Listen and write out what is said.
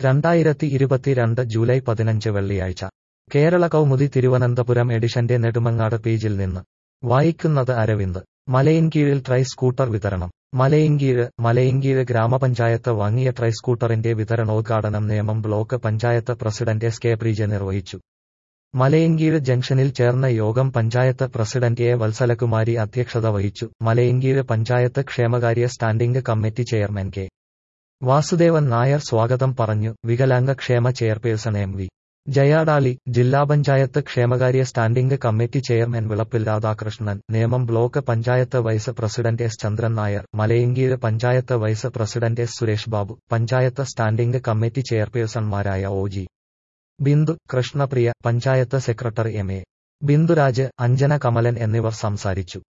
2022 July 15 വെള്ളിയാഴ്ച കേരള കൗമുദി തിരുവനന്തപുരം എഡിഷന്റെ നെടുമങ്ങാട് പേജിൽ നിന്ന് വായിക്കുന്നത് അരവിന്ദ്. മലയിൻകീഴിൽ ട്രൈ സ്കൂട്ടർ വിതരണം. മലയിൻകീഴ് ഗ്രാമപഞ്ചായത്ത് വാങ്ങിയ ട്രൈ സ്കൂട്ടറിന്റെ വിതരണോദ്ഘാടനം Nemam block panchayat president S K. Preeja നിർവഹിച്ചു. മലയിൻകീഴ് ജംഗ്ഷനിൽ ചേർന്ന യോഗം പഞ്ചായത്ത് പ്രസിഡന്റ് എ. വത്സലകുമാരി അധ്യക്ഷത വഹിച്ചു. മലയിൻകീഴ് പഞ്ചായത്ത് ക്ഷേമകാര്യ standing committee chairman K. Vasudevan Nair സ്വാഗതം പറഞ്ഞു. വികലാംഗ ക്ഷേമ ചെയർപേഴ്സൺ എം. വി. ജയാഡാളി, ജില്ലാ പഞ്ചായത്ത് ക്ഷേമകാര്യ standing committee chairman Vilappil Radhakrishnan, Nemam block panchayat vice president S. Chandran Nair, Malayinkeezhu panchayat vice president S. Suresh Babu, panchayat standing committee ചെയർപേഴ്സൺമാരായ O. G. Bindu, Krishnapriya, panchayat secretary M. A. Binduraj, Anjana Kamalan എന്നിവർ സംസാരിച്ചു.